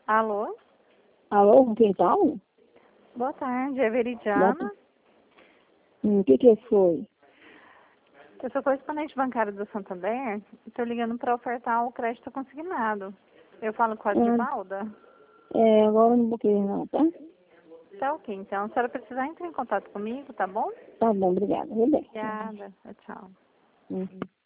Alô? Alô, com quem fala? Boa tarde, é Veridiana. O que foi? Eu sou correspondente bancária do Santander e estou ligando para ofertar o crédito consignado. Eu falo com a Divalda? Agora eu não vou querer não, tá? Tá ok, então. Se a senhora precisar, entre em contato comigo, tá bom? Tá bom, obrigada. Vou bem. Obrigada. Tchau. Uhum.